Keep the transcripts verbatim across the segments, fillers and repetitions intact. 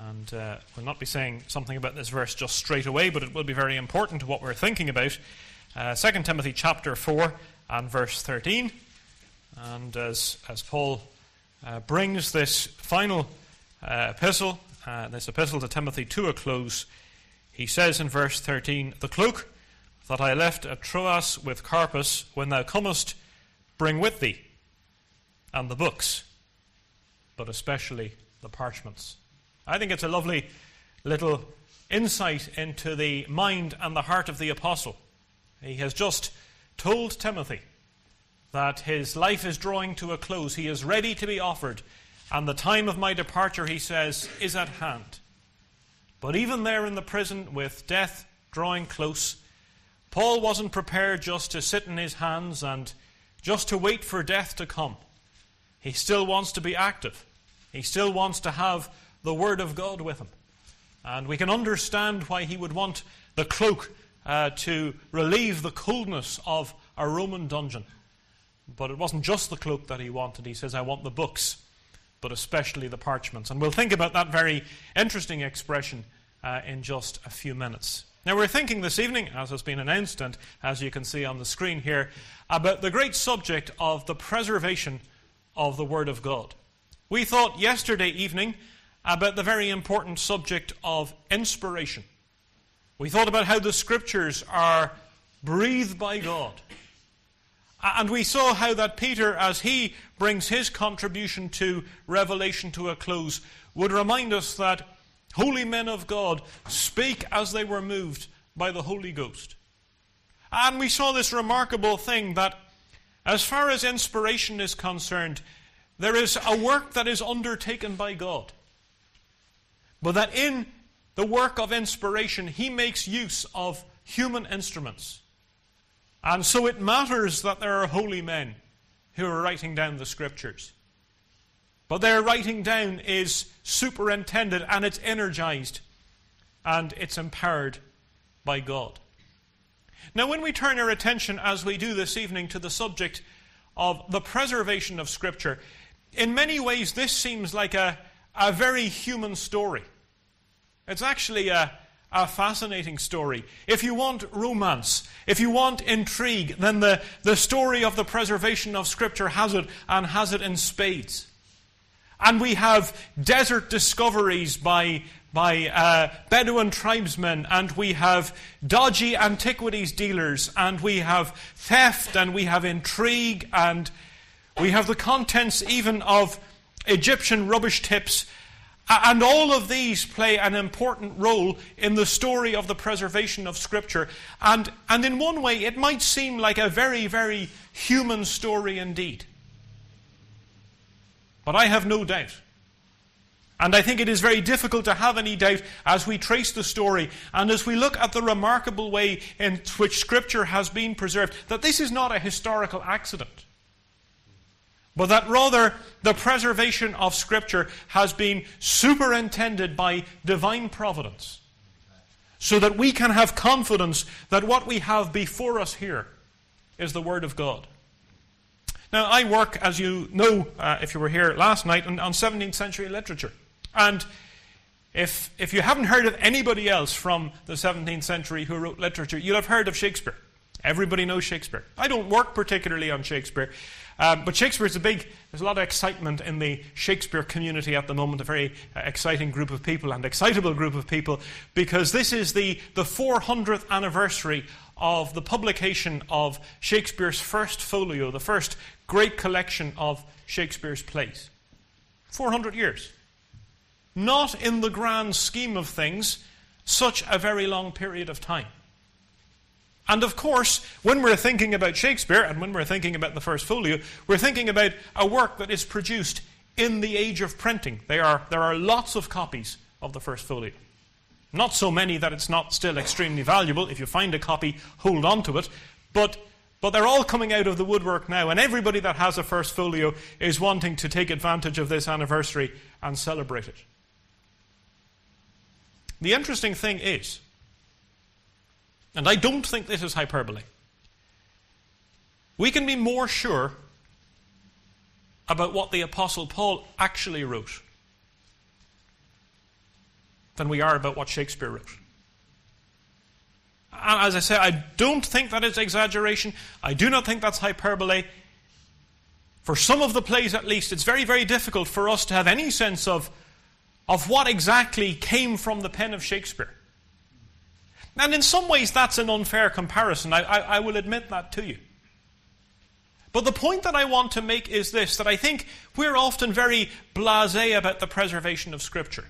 And uh, we'll not be saying something about this verse just straight away, but it will be very important to what we're thinking about. Uh, Second Timothy chapter four and verse thirteen. And as, as Paul uh, brings this final uh, epistle, uh, this epistle to Timothy to a close, he says in verse thirteen, "The cloak that I left at Troas with Carpus, when thou comest, bring with thee, and the books, but especially the parchments." I think it's a lovely little insight into the mind and the heart of the apostle. He has just told Timothy that his life is drawing to a close. He is ready to be offered, and the time of my departure, he says, is at hand. But even there in the prison, with death drawing close, Paul wasn't prepared just to sit in his hands and just to wait for death to come. He still wants to be active. He still wants to have the Word of God with him. And we can understand why he would want the cloak uh, to relieve the coldness of a Roman dungeon. But it wasn't just the cloak that he wanted. He says, I want the books, but especially the parchments. And we'll think about that very interesting expression uh, in just a few minutes. Now we're thinking this evening, as has been announced, and as you can see on the screen here, about the great subject of the preservation of the Word of God. We thought yesterday evening about the very important subject of inspiration. We thought about how the Scriptures are breathed by God. And we saw how that Peter, as he brings his contribution to Revelation to a close, would remind us that holy men of God spake as they were moved by the Holy Ghost. And we saw this remarkable thing that as far as inspiration is concerned, there is a work that is undertaken by God. But that in the work of inspiration, he makes use of human instruments. And so it matters that there are holy men who are writing down the Scriptures. But their writing down is superintended and it's energized and it's empowered by God. Now when we turn our attention, as we do this evening, to the subject of the preservation of Scripture, in many ways this seems like a, a very human story. It's actually a, a fascinating story. If you want romance, if you want intrigue, then the, the story of the preservation of Scripture has it, and has it in spades. And we have desert discoveries by, by uh, Bedouin tribesmen, and we have dodgy antiquities dealers, and we have theft, and we have intrigue, and we have the contents even of Egyptian rubbish tips. And all of these play an important role in the story of the preservation of Scripture. And, and in one way, it might seem like a very, very human story indeed. But I have no doubt, and I think it is very difficult to have any doubt as we trace the story and as we look at the remarkable way in which Scripture has been preserved, that this is not a historical accident, but that rather the preservation of Scripture has been superintended by divine providence, so that we can have confidence that what we have before us here is the Word of God. Now, I work, as you know, uh, if you were here last night, on, on seventeenth century literature. And if, if you haven't heard of anybody else from the seventeenth century who wrote literature, you'll have heard of Shakespeare. Everybody knows Shakespeare. I don't work particularly on Shakespeare, um, but Shakespeare is a big, there's a lot of excitement in the Shakespeare community at the moment, a very uh, exciting group of people and excitable group of people, because this is the, the four hundredth anniversary of the publication of Shakespeare's first folio, the first great collection of Shakespeare's plays. four hundred years. Not in the grand scheme of things, such a very long period of time. And of course, when we're thinking about Shakespeare, and when we're thinking about the first folio, we're thinking about a work that is produced in the age of printing. There are, there are lots of copies of the first folio. Not so many that it's not still extremely valuable. If you find a copy, hold on to it. But, but they're all coming out of the woodwork now, and everybody that has a first folio is wanting to take advantage of this anniversary and celebrate it. The interesting thing is, and I don't think this is hyperbole, we can be more sure about what the Apostle Paul actually wrote than we are about what Shakespeare wrote. And as I say, I don't think that is exaggeration. I do not think that's hyperbole. For some of the plays, at least, it's very, very difficult for us to have any sense of, of what exactly came from the pen of Shakespeare. And in some ways, that's an unfair comparison. I, I, I will admit that to you. But the point that I want to make is this, that I think we're often very blasé about the preservation of Scripture.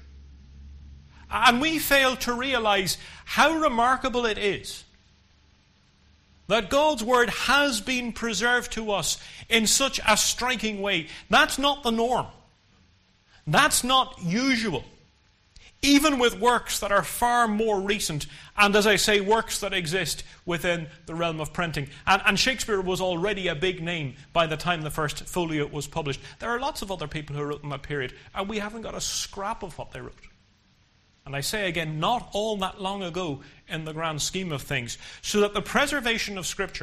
And we fail to realize how remarkable it is that God's Word has been preserved to us in such a striking way. That's not the norm. That's not usual. Even with works that are far more recent, and as I say, works that exist within the realm of printing. And, and Shakespeare was already a big name by the time the first folio was published. There are lots of other people who wrote in that period, and we haven't got a scrap of what they wrote. And I say again, not all that long ago in the grand scheme of things. So that the preservation of Scripture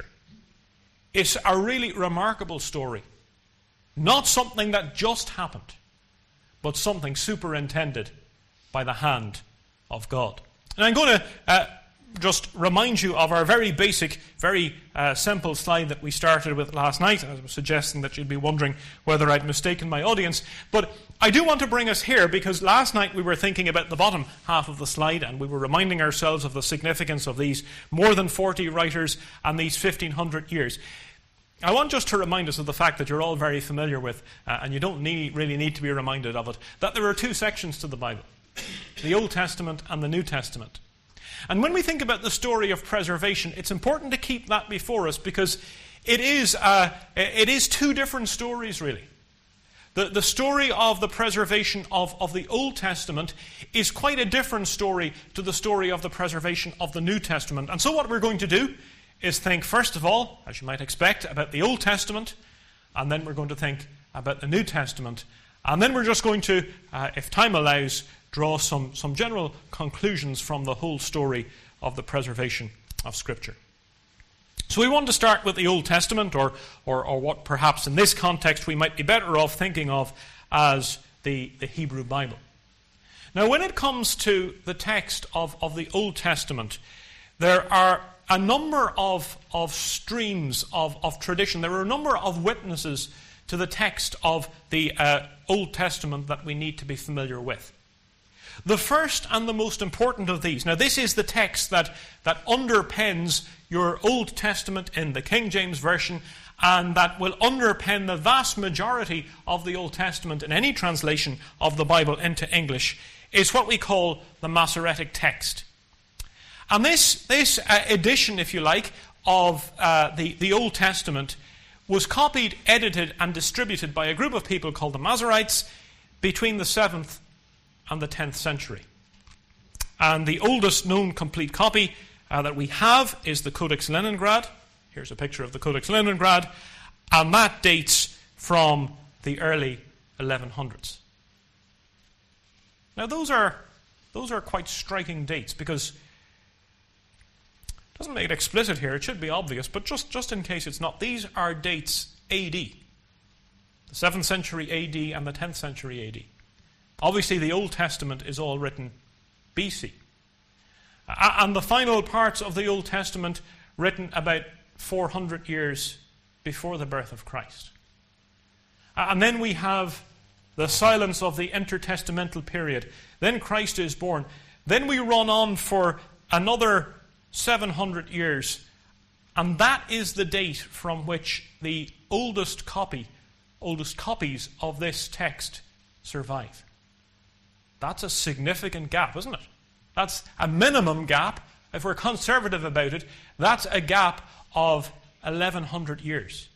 is a really remarkable story. Not something that just happened, but something superintended by the hand of God. And I'm going to uh, just remind you of our very basic, very uh, simple slide that we started with last night. I was suggesting that you'd be wondering whether I'd mistaken my audience. But I do want to bring us here because last night we were thinking about the bottom half of the slide and we were reminding ourselves of the significance of these more than forty writers and these fifteen hundred years. I want just to remind us of the fact that you're all very familiar with, uh, and you don't need, really need to be reminded of it, that there are two sections to the Bible. The Old Testament and the New Testament. And when we think about the story of preservation, it's important to keep that before us because it is, uh, it is two different stories, really. The, the story of the preservation of, of the Old Testament is quite a different story to the story of the preservation of the New Testament. And so what we're going to do is think, first of all, as you might expect, about the Old Testament, and then we're going to think about the New Testament. And then we're just going to, uh, if time allows, draw some, some general conclusions from the whole story of the preservation of Scripture. So we want to start with the Old Testament, or, or, or what perhaps in this context we might be better off thinking of as the, the Hebrew Bible. Now when it comes to the text of, of the Old Testament, there are a number of, of streams of, of tradition. There are a number of witnesses to the text of the uh, Old Testament that we need to be familiar with. The first and the most important of these, now this is the text that, that underpins your Old Testament in the King James Version, and that will underpin the vast majority of the Old Testament in any translation of the Bible into English, is what we call the Masoretic text. And this, this uh, edition, if you like, of uh, the, the Old Testament was copied, edited, and distributed by a group of people called the Masoretes between the seventh and the tenth century. And the oldest known complete copy uh, that we have is the Codex Leningrad. Here's a picture of the Codex Leningrad, and that dates from the early eleven hundreds. Now those are those are quite striking dates because it doesn't make it explicit here, it should be obvious, but just, just in case it's not, these are dates A D. The seventh century A D and the tenth century A D. Obviously, the Old Testament is all written B C. And the final parts of the Old Testament written about four hundred years before the birth of Christ. And then we have the silence of the intertestamental period. Then Christ is born. Then we run on for another seven hundred years. And that is the date from which the oldest copy, oldest copies of this text survive. That's a significant gap, isn't it? That's a minimum gap. If we're conservative about it, that's a gap of eleven hundred years.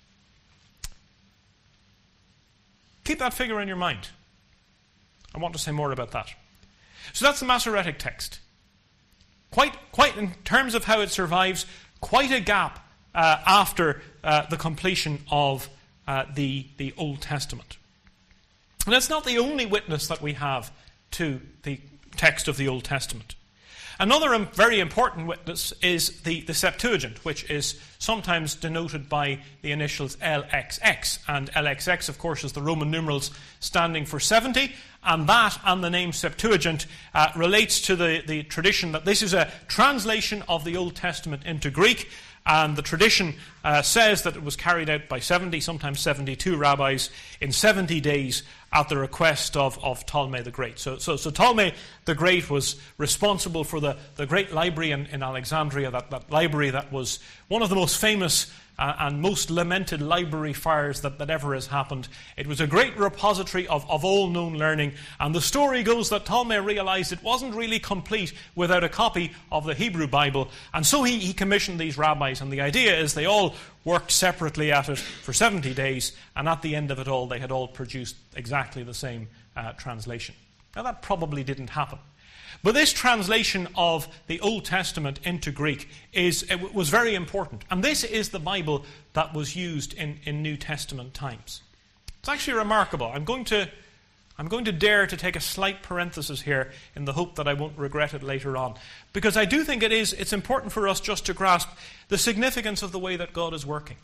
Keep that figure in your mind. I want to say more about that. So that's the Masoretic text. Quite, quite in terms of how it survives, quite a gap uh, after uh, the completion of uh, the, the Old Testament. And it's not the only witness that we have to the text of the Old Testament. Another um, very important witness is the, the Septuagint, which is sometimes denoted by the initials L X X. And L X X, of course, is the Roman numerals standing for seventy. And that and the name Septuagint uh, relates to the, the tradition that this is a translation of the Old Testament into Greek. And the tradition uh, says that it was carried out by seventy, sometimes seventy-two rabbis in seventy days at the request of, of Ptolemy the Great. So, so, so Ptolemy the Great was responsible for the, the great library in, in Alexandria, that, that library that was one of the most famous uh, and most lamented library fires that, that ever has happened. It was a great repository of, of all known learning, and the story goes that Ptolemy realized it wasn't really complete without a copy of the Hebrew Bible, and so he, he commissioned these rabbis, and the idea is they all worked separately at it for seventy days, and at the end of it all, they had all produced exactly the same uh, translation. Now, that probably didn't happen. But this translation of the Old Testament into Greek is it was very important. And this is the Bible that was used in, in New Testament times. It's actually remarkable. I'm going to I'm going to dare to take a slight parenthesis here in the hope that I won't regret it later on. Because I do think it is it's important for us just to grasp the significance of the way that God is working.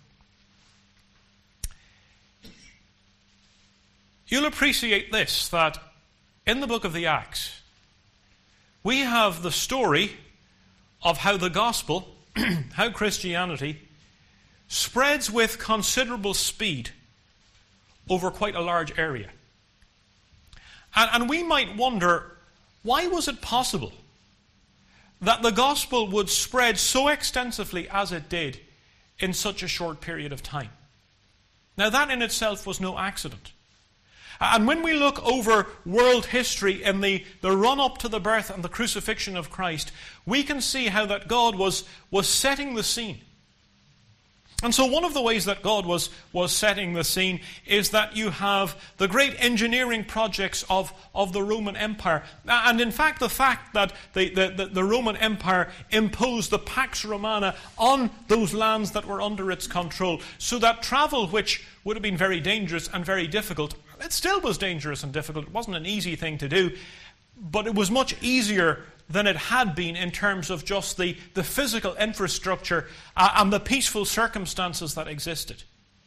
You'll appreciate this, that in the book of the Acts, we have the story of how the gospel, how Christianity, spreads with considerable speed over quite a large area. And, and we might wonder, why was it possible that the gospel would spread so extensively as it did in such a short period of time? Now, that in itself was no accident. And when we look over world history in the, the run-up to the birth and the crucifixion of Christ, we can see how that God was, was setting the scene. And so one of the ways that God was, was setting the scene is that you have the great engineering projects of, of the Roman Empire. And in fact, the fact that the, the, the, the Roman Empire imposed the Pax Romana on those lands that were under its control, so that travel, which would have been very dangerous and very difficult, it still was dangerous and difficult. It wasn't an easy thing to do, but it was much easier than it had been in terms of just the, the physical infrastructure uh, and the peaceful circumstances that existed.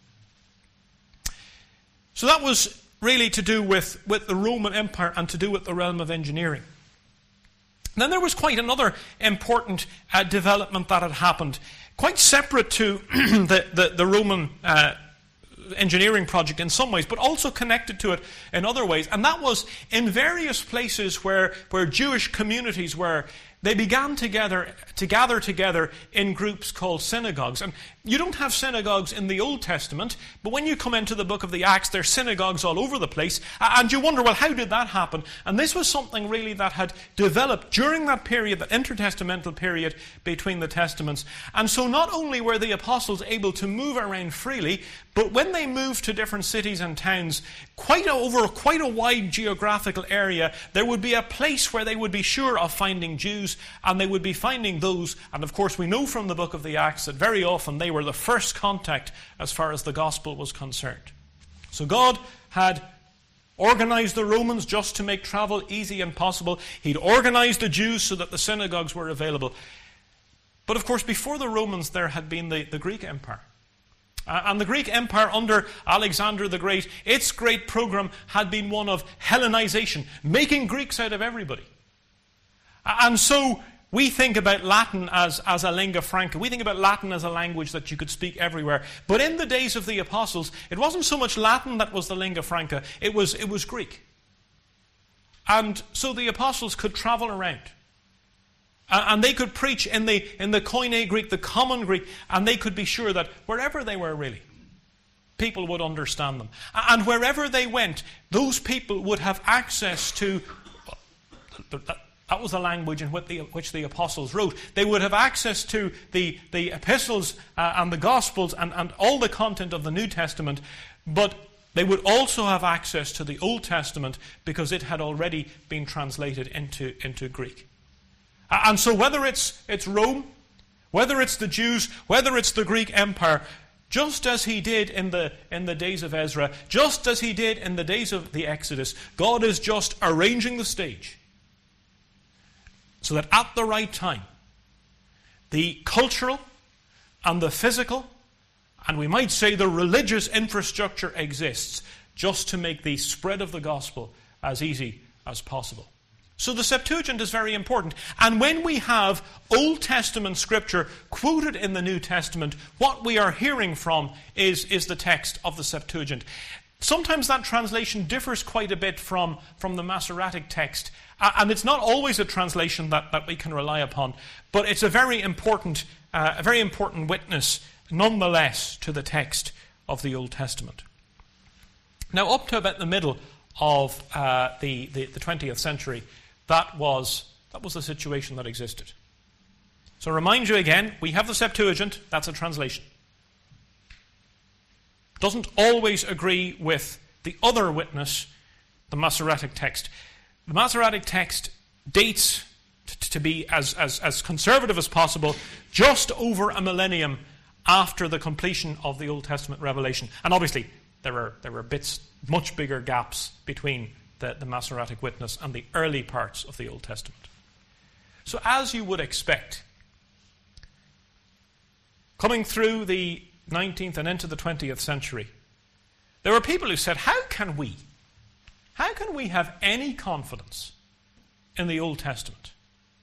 So that was really to do with, with the Roman Empire and to do with the realm of engineering. Then there was quite another important uh, development that had happened, quite separate to the, the, the Roman uh, engineering project in some ways, but also connected to it in other ways. And that was in various places where, where Jewish communities were, they began together to gather together in groups called synagogues. And you don't have synagogues in the Old Testament, but when you come into the book of the Acts, there's synagogues all over the place. And you wonder, well, how did that happen? And this was something really that had developed during that period, that intertestamental period between the Testaments. And so not only were the apostles able to move around freely, but when they moved to different cities and towns, quite a, over quite a wide geographical area, there would be a place where they would be sure of finding Jews, and they would be finding those. And of course, we know from the book of the Acts that very often they were the first contact as far as the gospel was concerned. So God had organized the Romans just to make travel easy and possible. He'd organized the Jews so that the synagogues were available. But of course, before the Romans, there had been the, the Greek Empire. Uh, and the Greek Empire under Alexander the Great, its great program had been one of Hellenization, making Greeks out of everybody. Uh, and so we think about Latin as, as a lingua franca. We think about Latin as a language that you could speak everywhere. But in the days of the apostles, it wasn't so much Latin that was the lingua franca, it was, it was Greek. And so the apostles could travel around. And they could preach in the, in the Koine Greek, the common Greek, and they could be sure that wherever they were really, people would understand them. And wherever they went, those people would have access to, that was the language in which the, which the apostles wrote, they would have access to the, the epistles uh, and the Gospels and, and all the content of the New Testament, but they would also have access to the Old Testament because it had already been translated into, into Greek. And so whether it's, it's Rome, whether it's the Jews, whether it's the Greek Empire, just as he did in the, in the days of Ezra, just as he did in the days of the Exodus, God is just arranging the stage. so that at the right time, the cultural and the physical, and we might say the religious infrastructure exists just to make the spread of the gospel as easy as possible. So the Septuagint is very important. And when we have Old Testament scripture quoted in the New Testament, what we are hearing from is, is the text of the Septuagint. Sometimes that translation differs quite a bit from, from the Masoretic text. And it's not always a translation that, that we can rely upon, but it's a very important, uh, a very important witness, nonetheless, to the text of the Old Testament. Now, up to about the middle of uh, the, the, the twentieth century, that was, that was the situation that existed. So remind you again, we have the Septuagint, that's a translation. Doesn't always agree with the other witness, the Masoretic text. The Masoretic text dates t- to be as, as, as conservative as possible, just over a millennium after the completion of the Old Testament revelation. And obviously, there were, there were bits, much bigger gaps between the, the Masoretic witness and the early parts of the Old Testament. So as you would expect, coming through the nineteenth and into the twentieth century, there were people who said, how can we, how can we have any confidence in the Old Testament?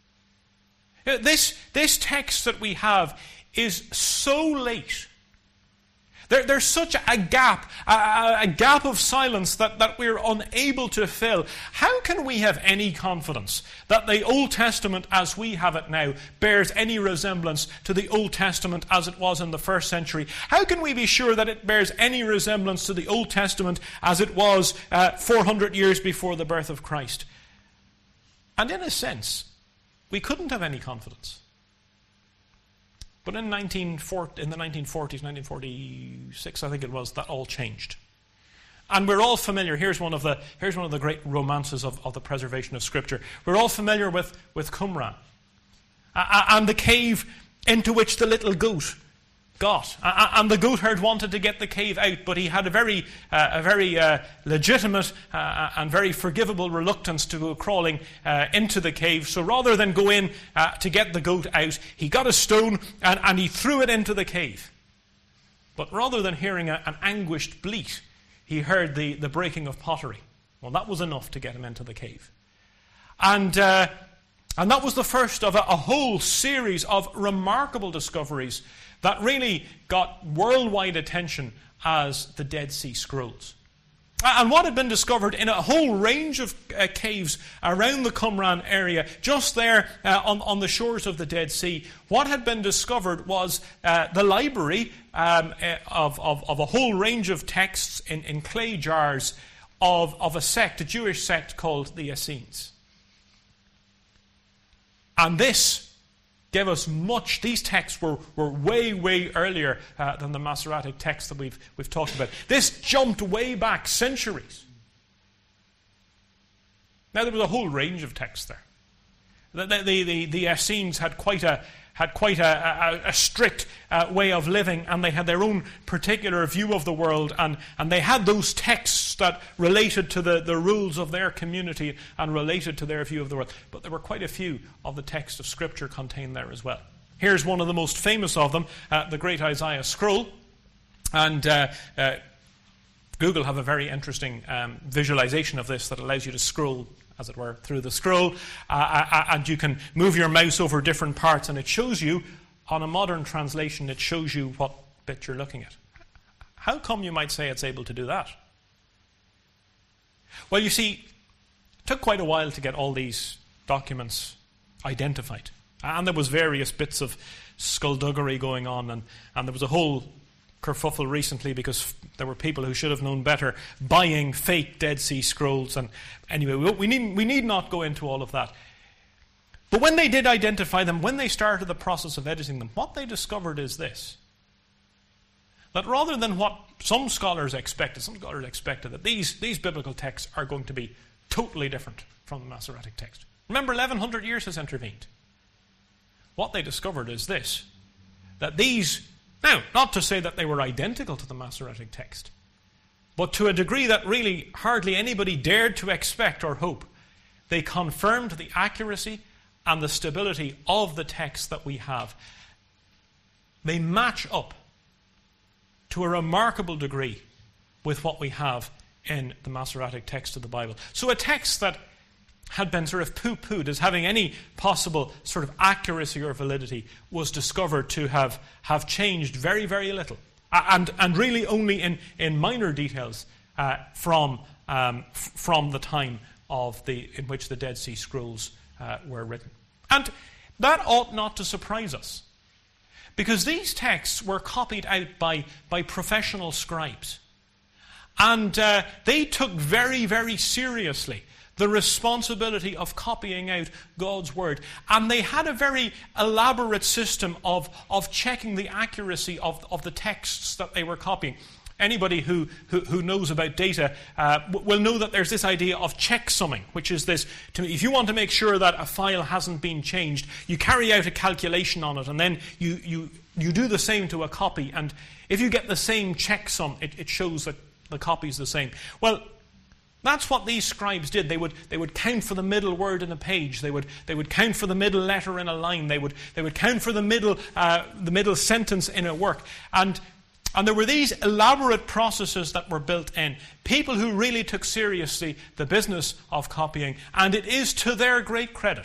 This, this text that we have is so late. There, there's such a gap, a, a gap of silence that, that we're unable to fill. How can we have any confidence that the Old Testament as we have it now bears any resemblance to the Old Testament as it was in the first century? How can we be sure that it bears any resemblance to the Old Testament as it was uh, four hundred years before the birth of Christ? And in a sense, we couldn't have any confidence. But in, nineteen forty, in the nineteen forties, nineteen forty-six, I think it was, that all changed. And we're all familiar, here's one of the, here's one of the great romances of, of the preservation of Scripture. We're all familiar with, with Qumran, uh, and the cave into which the little goat got. Uh, and the goatherd wanted to get the cave out, but he had a very, uh, a very uh, legitimate uh, and very forgivable reluctance to go crawling uh, into the cave. So rather than go in uh, to get the goat out, he got a stone and, and he threw it into the cave. But rather than hearing a, an anguished bleat, he heard the, the breaking of pottery. Well, that was enough to get him into the cave. And uh, and that was the first of a, a whole series of remarkable discoveries that really got worldwide attention as the Dead Sea Scrolls. And what had been discovered in a whole range of uh, caves around the Qumran area, just there uh, on, on the shores of the Dead Sea, what had been discovered was uh, the library um, uh, of, of, of a whole range of texts in, in clay jars of, of a sect, a Jewish sect called the Essenes. And this gave us much. These texts were, were way, way earlier uh, than the Masoretic text that we've, we've talked about. This jumped way back centuries. Now, there was a whole range of texts there. The, the, the, the Essenes had quite a, had quite a, a, a strict uh, way of living, and they had their own particular view of the world, and, and they had those texts that related to the, the rules of their community and related to their view of the world. But there were quite a few of the texts of Scripture contained there as well. Here's one of the most famous of them, uh, the Great Isaiah Scroll. And uh, uh, Google have a very interesting um, visualization of this that allows you to scroll, as it were, through the scroll, uh, and you can move your mouse over different parts, and it shows you, on a modern translation, it shows you what bit you're looking at. How come, you might say, it's able to do that? Well, you see, it took quite a while to get all these documents identified. And there was various bits of skullduggery going on, and, and there was a whole kerfuffle recently because there were people who should have known better buying fake Dead Sea Scrolls. And anyway, we, we, need, we need not go into all of that. But when they did identify them, when they started the process of editing them, what they discovered is this: that rather than what some scholars expected, some scholars expected that these, these biblical texts are going to be totally different from the Masoretic text. Remember, eleven hundred years has intervened. What they discovered is this: that these, now, not to say that they were identical to the Masoretic text, but to a degree that really hardly anybody dared to expect or hope, they confirmed the accuracy and the stability of the text that we have, they match up to a remarkable degree with what we have in the Masoretic text of the Bible. So a text that had been sort of poo-pooed as having any possible sort of accuracy or validity was discovered to have, have changed very, very little. And, and really only in, in minor details uh, from, um, f- from the time of the in which the Dead Sea Scrolls uh, were written. And that ought not to surprise us, because these texts were copied out by, by professional scribes. And uh, they took very, very seriously the responsibility of copying out God's Word. And they had a very elaborate system of, of checking the accuracy of, of the texts that they were copying. Anybody who, who, who knows about data uh, will know that there's this idea of checksumming, which is this, to, if you want to make sure that a file hasn't been changed, you carry out a calculation on it, and then you, you, you do the same to a copy, and if you get the same checksum, it, it shows that the copy is the same. Well, that's what these scribes did. They would they would count for the middle word in a page. They would they would count for the middle letter in a line. They would they would count for the middle uh, the middle sentence in a work. And and there were these elaborate processes that were built in. People who really took seriously the business of copying. And it is to their great credit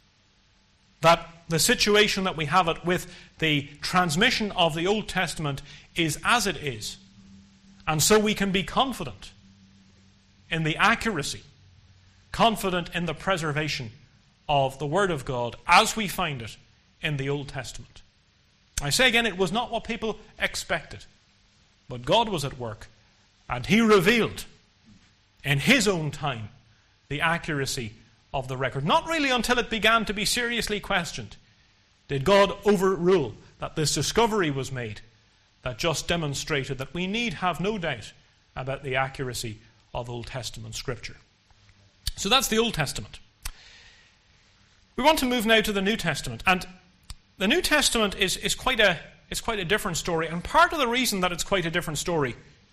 that the situation that we have it with the transmission of the Old Testament is as it is. And so we can be confident in the accuracy, confident in the preservation of the Word of God as we find it in the Old Testament. I say again, it was not what people expected, but God was at work, and He revealed in His own time the accuracy of the record. Not really until it began to be seriously questioned did God overrule that this discovery was made that just demonstrated that we need have no doubt about the accuracy of Old Testament Scripture. So that's the Old Testament. We want to move now to the New Testament. And the New Testament is, is, quite a, is quite a different story. And part of the reason that it's quite a different story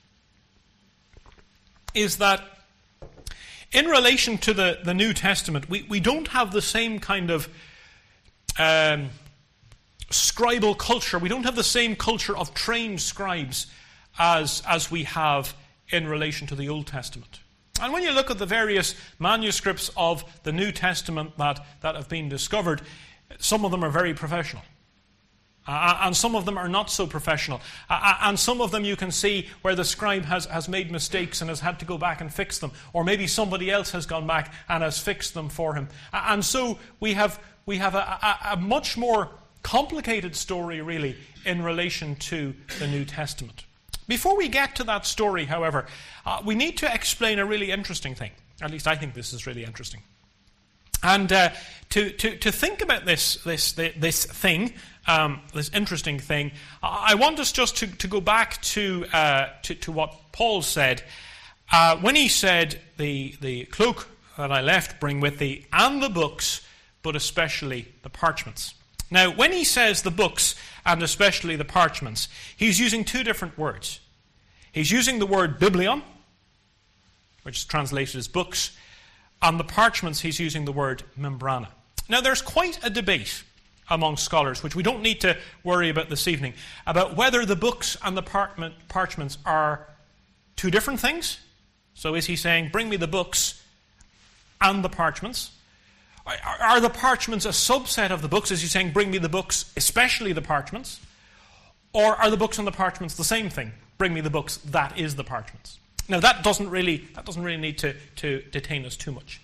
is that in relation to the, the New Testament, we, we don't have the same kind of um, scribal culture. We don't have the same culture of trained scribes as, as we have in relation to the Old Testament. And when you look at the various manuscripts of the New Testament that, that have been discovered, some of them are very professional. Uh, and some of them are not so professional. Uh, and some of them you can see where the scribe has, has made mistakes and has had to go back and fix them. Or maybe somebody else has gone back and has fixed them for him. Uh, and so we have, we have a, a, a much more complicated story, really, in relation to the New Testament. Before we get to that story, however, uh, we need to explain a really interesting thing. At least I think this is really interesting. And uh, to, to, to think about this, this, this thing, um, this interesting thing, I want us just to, to go back to, uh, to, to what Paul said uh, when he said, the, the cloak that I left bring with thee, and the books, but especially the parchments. Now, when he says the books, and especially the parchments, he's using two different words. He's using the word biblion, which is translated as books, and the parchments he's using the word membrana. Now, there's quite a debate among scholars, which we don't need to worry about this evening, about whether the books and the parchments are two different things. So is he saying, bring me the books and the parchments? Are the parchments a subset of the books? Is he saying, bring me the books, especially the parchments? Or are the books and the parchments the same thing? Bring me the books, that is the parchments. Now, that doesn't really, that doesn't really need to, to detain us too much.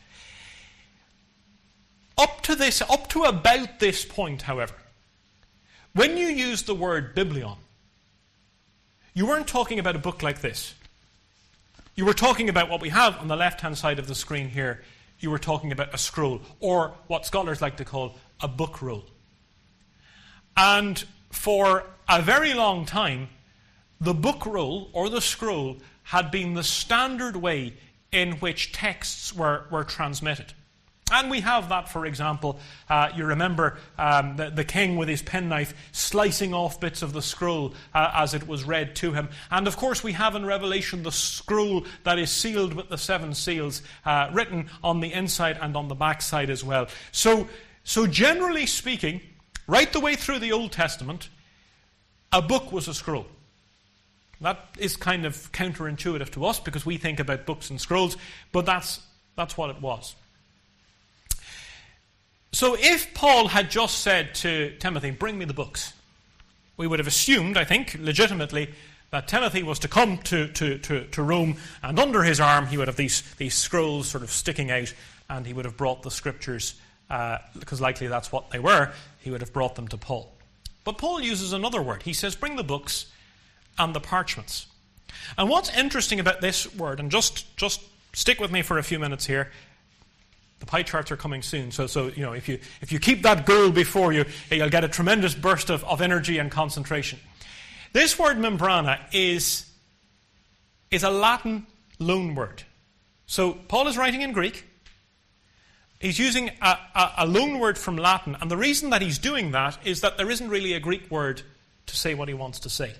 Up to this, up to about this point, however, when you use the word biblion, you weren't talking about a book like this. You were talking about what we have on the left-hand side of the screen here. You were talking about a scroll, or what scholars like to call a book roll. And for a very long time, the book roll, or the scroll, had been the standard way in which texts were, were transmitted. And we have that, for example, uh, you remember um, the, the king with his penknife slicing off bits of the scroll uh, as it was read to him. And of course we have in Revelation the scroll that is sealed with the seven seals, uh, written on the inside and on the backside as well. So so generally speaking, right the way through the Old Testament, a book was a scroll. That is kind of counterintuitive to us because we think about books and scrolls, but that's, that's what it was. So if Paul had just said to Timothy, bring me the books, we would have assumed, I think, legitimately, that Timothy was to come to, to, to, to Rome, and under his arm he would have these, these scrolls sort of sticking out, and he would have brought the scriptures, uh, because likely that's what they were, he would have brought them to Paul. But Paul uses another word. He says, bring the books and the parchments. And what's interesting about this word, and just, just stick with me for a few minutes here, the pie charts are coming soon, so so you know if you if you keep that goal before you, you'll get a tremendous burst of, of energy and concentration. This word membrana is, is a Latin loan word. So Paul is writing in Greek. He's using a, a, a loan word from Latin, and the reason that he's doing that is that there isn't really a Greek word to say what he wants to say.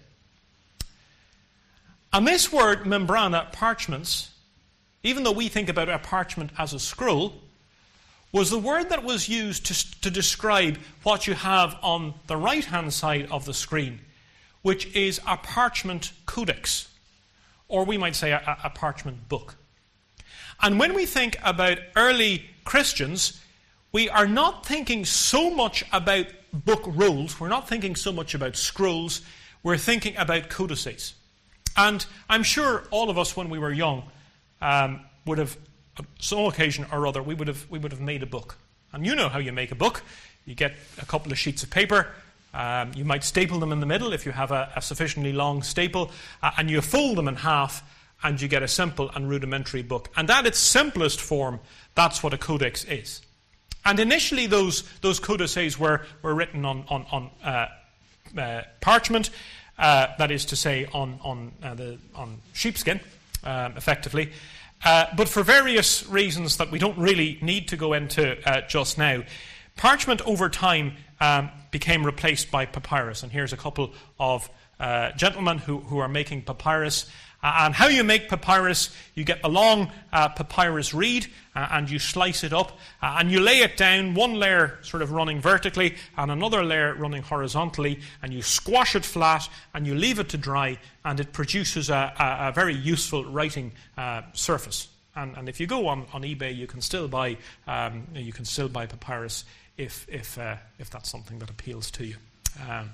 And this word, membrana, parchments, even though we think about a parchment as a scroll, was the word that was used to, to describe what you have on the right-hand side of the screen, which is a parchment codex, or we might say a, a parchment book. And when we think about early Christians, we are not thinking so much about book rolls, we're not thinking so much about scrolls, we're thinking about codices. And I'm sure all of us, when we were young, um, would have, on some occasion or other, we would have we would have made a book. And you know how you make a book. You get a couple of sheets of paper. Um, you might staple them in the middle if you have a, a sufficiently long staple, uh, and you fold them in half, and you get a simple and rudimentary book. And at its simplest form, that's what a codex is. And initially, those those codices were were written on on on uh, uh, parchment. Uh, that is to say, on on uh, the on sheepskin, um, effectively. Uh, but for various reasons that we don't really need to go into uh, just now, parchment over time um, became replaced by papyrus. And here's a couple of uh, gentlemen who, who are making papyrus. Uh, and how you make papyrus, you get a long uh, papyrus reed uh, and you slice it up uh, and you lay it down, one layer sort of running vertically and another layer running horizontally, and you squash it flat and you leave it to dry, and it produces a, a, a very useful writing uh, surface. And, and if you go on, on eBay, you can still buy um, you can still buy papyrus if if uh, if that's something that appeals to you. Um,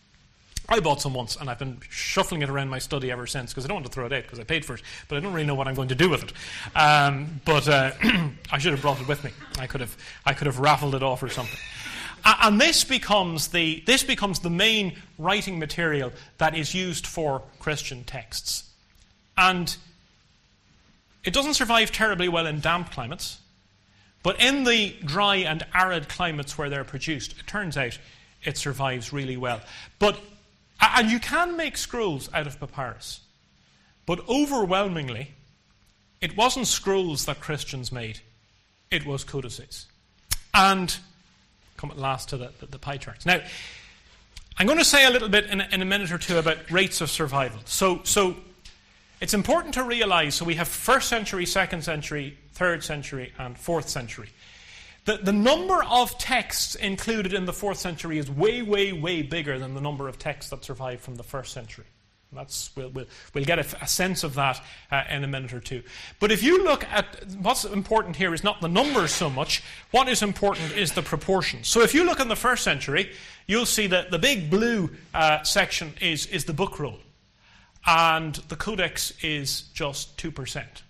I bought some once, and I've been shuffling it around my study ever since, because I don't want to throw it out, because I paid for it, but I don't really know what I'm going to do with it. Um, but uh, I should have brought it with me. I could have I could have raffled it off or something. Uh, and this becomes the this becomes the main writing material that is used for Christian texts. And it doesn't survive terribly well in damp climates, but in the dry and arid climates where they're produced, it turns out it survives really well. But And you can make scrolls out of papyrus. But overwhelmingly, it wasn't scrolls that Christians made. It was codices. And come at last to the, the, the pie charts. Now, I'm going to say a little bit in a, in a minute or two about rates of survival. So, so it's important to realize, so we have first century, second century, third century, and fourth century. The, the number of texts included in the fourth century is way, way, way bigger than the number of texts that survived from the first century. That's, we'll, we'll, we'll get a, a sense of that uh, in a minute or two. But if you look at what's important here is not the numbers so much. What is important is the proportions. So if you look in the first century, you'll see that the big blue uh, section is, is the book roll. And the codex is just two percent.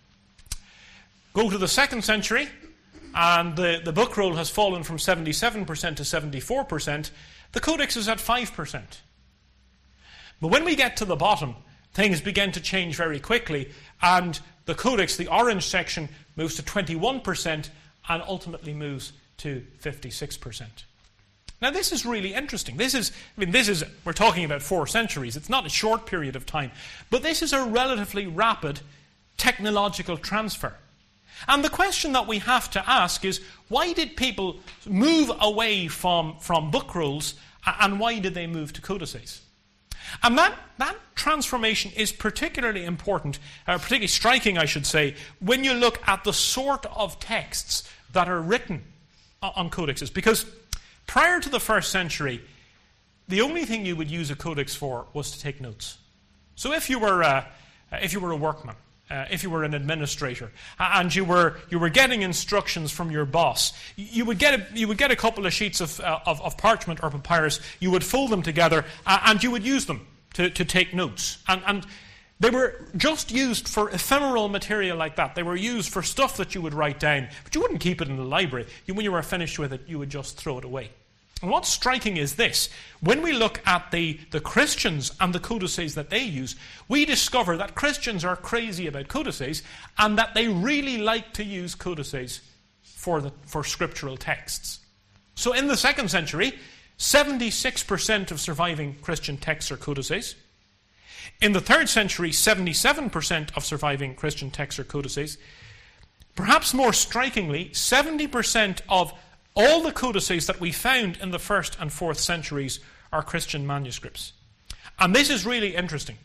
Go to the second century, and the, the book roll has fallen from seventy-seven percent to seventy-four percent. The codex is at five percent. But when we get to the bottom, things begin to change very quickly, and the codex, the orange section, moves to twenty-one percent and ultimately moves to fifty-six percent. Now, this is really interesting. This is, I mean, this is, we're talking about four centuries. It's not a short period of time, but this is a relatively rapid technological transfer. And the question that we have to ask is, why did people move away from, from book rolls, and why did they move to codices? And that, that transformation is particularly important, uh, particularly striking, I should say, when you look at the sort of texts that are written on codexes, because prior to the first century, the only thing you would use a codex for was to take notes. So if you were, uh, if you were a workman, uh, if you were an administrator, and you were you were getting instructions from your boss, you would get a, you would get a couple of sheets of, uh, of of parchment or papyrus. You would fold them together, uh, and you would use them to, to take notes. And and they were just used for ephemeral material like that. They were used for stuff that you would write down, but you wouldn't keep it in the library. You, when you were finished with it, you would just throw it away. And what's striking is this. When we look at the, the Christians and the codices that they use, we discover that Christians are crazy about codices and that they really like to use codices for, the, for scriptural texts. So in the second century, seventy-six percent of surviving Christian texts are codices. In the third century, seventy-seven percent of surviving Christian texts are codices. Perhaps more strikingly, seventy percent of all the codices that we found in the first and fourth centuries are Christian manuscripts. And this is really interesting.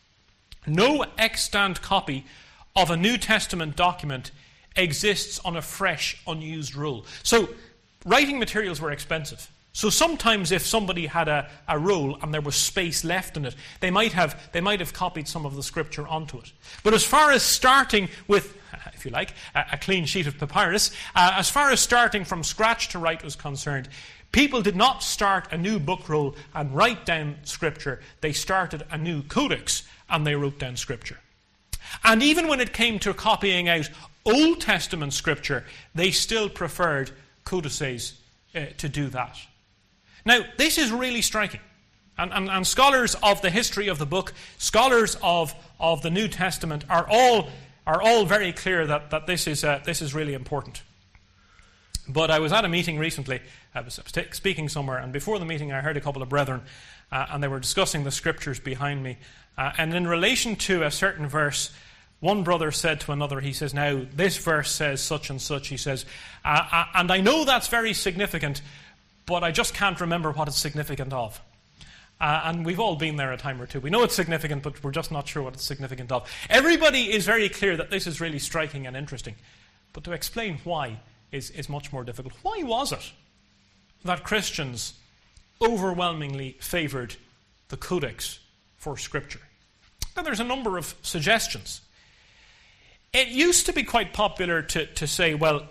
No extant copy of a New Testament document exists on a fresh, unused roll. So, writing materials were expensive. So sometimes if somebody had a, a roll and there was space left in it, they might have they might have copied some of the scripture onto it. But as far as starting with, if you like, a, a clean sheet of papyrus, uh, as far as starting from scratch to write was concerned, people did not start a new book roll and write down scripture. They started a new codex and they wrote down scripture. And even when it came to copying out Old Testament scripture, they still preferred codices uh, to do that. Now, this is really striking. And, and, and scholars of the history of the book, scholars of, of the New Testament are all are all very clear that, that this is uh, this is really important. But I was at a meeting recently, I was speaking somewhere, and before the meeting I heard a couple of brethren, uh, and they were discussing the scriptures behind me. Uh, and in relation to a certain verse, one brother said to another, he says, now, this verse says such and such, he says, uh, uh, and I know that's very significant, but I just can't remember what it's significant of. Uh, and we've all been there a time or two. We know it's significant, but we're just not sure what it's significant of. Everybody is very clear that this is really striking and interesting. But to explain why is, is much more difficult. Why was it that Christians overwhelmingly favoured the Codex for Scripture? Now, there's a number of suggestions. It used to be quite popular to, to say, well,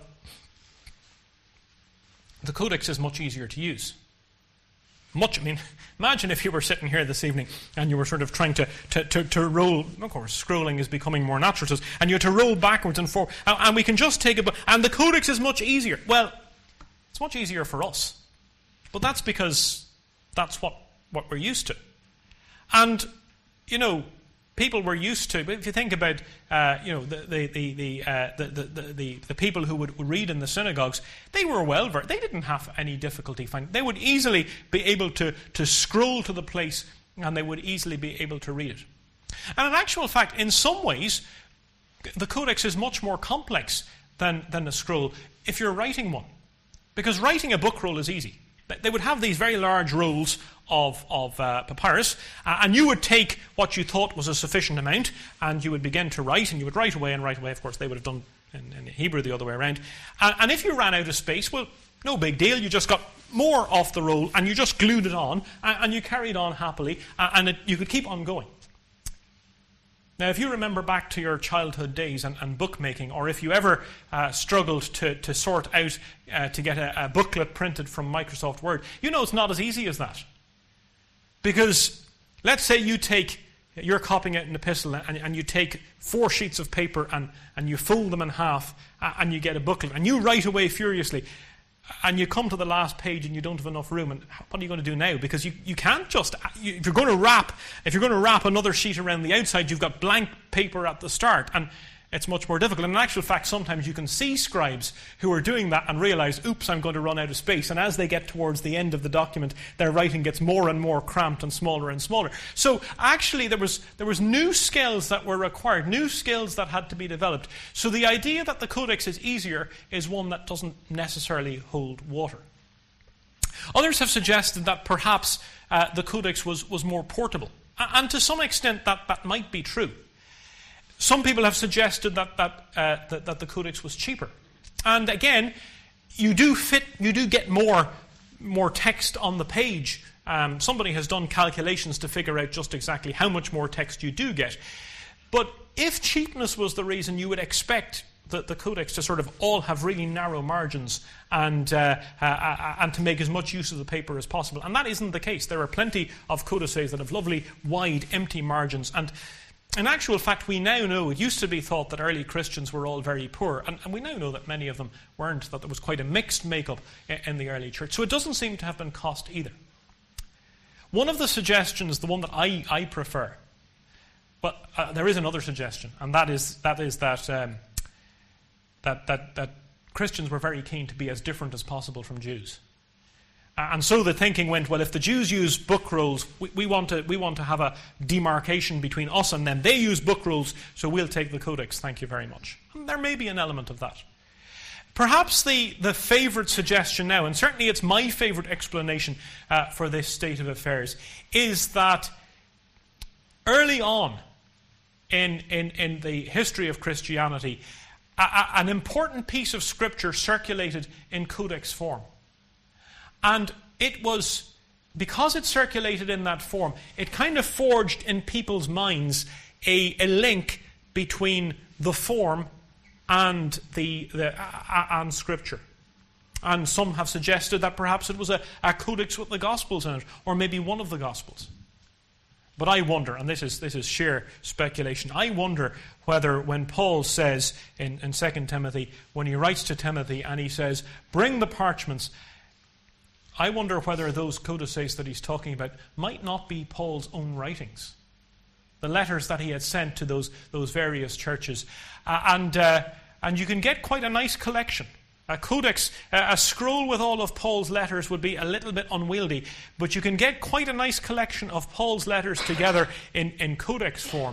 the Codex is much easier to use. Much, I mean, imagine if you were sitting here this evening and you were sort of trying to, to, to, to roll, of course, scrolling is becoming more natural to us, and you had to roll backwards and forward, and, and we can just take it, and the Codex is much easier. Well, it's much easier for us. But that's because that's what, what we're used to. And, you know, people were used to, if you think about, uh, you know, the the the the, uh, the, the, the the people who would read in the synagogues, they were well versed. They didn't have any difficulty finding. They would easily be able to to scroll to the place, and they would easily be able to read it. And in actual fact, in some ways, the Codex is much more complex than than a scroll if you're writing one, because writing a book roll is easy. They would have these very large rolls of, of uh, papyrus, uh, and you would take what you thought was a sufficient amount, and you would begin to write, and you would write away and write away. Of course, they would have done in, in Hebrew the other way around. Uh, and if you ran out of space, well, no big deal. You just got more off the roll, and you just glued it on, and, and you carried on happily, uh, and it, you could keep on going. Now, if you remember back to your childhood days and, and bookmaking, or if you ever uh, struggled to, to sort out, uh, to get a, a booklet printed from Microsoft Word, you know it's not as easy as that. Because let's say you take, you're copying out an epistle, and, and you take four sheets of paper and, and you fold them in half, uh, and you get a booklet, and you write away furiously, and you come to the last page and you don't have enough room, and what are you going to do now? Because you, you can't just, you, if you're going to wrap, if you're going to wrap another sheet around the outside, you've got blank paper at the start, and it's much more difficult. And in actual fact, sometimes you can see scribes who are doing that and realize, oops, I'm going to run out of space. And as they get towards the end of the document, their writing gets more and more cramped and smaller and smaller. So actually, there was there was new skills that were required, new skills that had to be developed. So the idea that the Codex is easier is one that doesn't necessarily hold water. Others have suggested that perhaps uh, the Codex was, was more portable. And to some extent, that, that might be true. Some people have suggested that that, uh, that that the Codex was cheaper. And again, you do fit, you do get more, more text on the page. Um, somebody has done calculations to figure out just exactly how much more text you do get. But if cheapness was the reason, you would expect the, the codex to sort of all have really narrow margins and uh, uh, uh, and to make as much use of the paper as possible. And that isn't the case. There are plenty of codices that have lovely, wide, empty margins. And in actual fact, we now know, it used to be thought that early Christians were all very poor, and, and we now know that many of them weren't, that there was quite a mixed makeup in, in the early church. So it doesn't seem to have been cost either. One of the suggestions, the one that I, I prefer, but uh, there is another suggestion, and that is that is that, um, that that that Christians were very keen to be as different as possible from Jews. And so the thinking went, well, if the Jews use book rolls, we, we, want to, we want to have a demarcation between us and them. They use book rolls, so we'll take the codex, thank you very much. And there may be an element of that. Perhaps the, the favourite suggestion now, and certainly it's my favourite explanation uh, for this state of affairs, is that early on in, in, in the history of Christianity, a, a, an important piece of scripture circulated in codex form. And it was, because it circulated in that form, it kind of forged in people's minds a, a link between the form and the, the uh, and Scripture. And some have suggested that perhaps it was a, a codex with the Gospels in it, or maybe one of the Gospels. But I wonder, and this is this is sheer speculation, I wonder whether when Paul says in, in Second Timothy, when he writes to Timothy and he says, bring the parchments, I wonder whether those codices that he's talking about might not be Paul's own writings, the letters that he had sent to those those various churches, uh, and uh, and you can get quite a nice collection. A codex, uh, a scroll with all of Paul's letters would be a little bit unwieldy, but you can get quite a nice collection of Paul's letters together in, in codex form,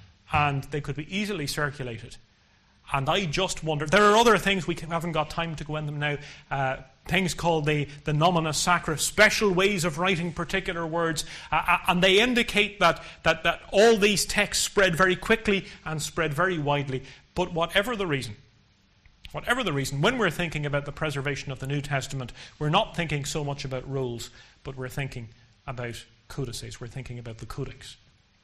and they could be easily circulated. And I just wonder, there are other things, we haven't got time to go into them now, uh, things called the, the nomina sacra, special ways of writing particular words, uh, and they indicate that, that, that all these texts spread very quickly and spread very widely. But whatever the reason, whatever the reason, when we're thinking about the preservation of the New Testament, we're not thinking so much about rolls, but we're thinking about codices, we're thinking about the codex.